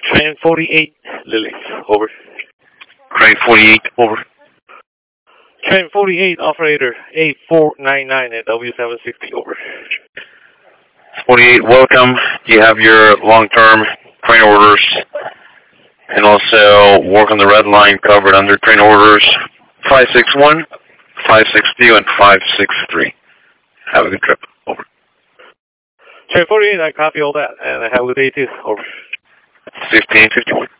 Train 48, Lily, over. Crane 48, over. Train 48, operator 8499 at W760, over. 48, welcome. You have your long-term crane orders and also work on the red line covered under crane orders 561, 562, and 563. Have a good trip, over. Train 48, I copy all that, and have a good day too, over. 1551.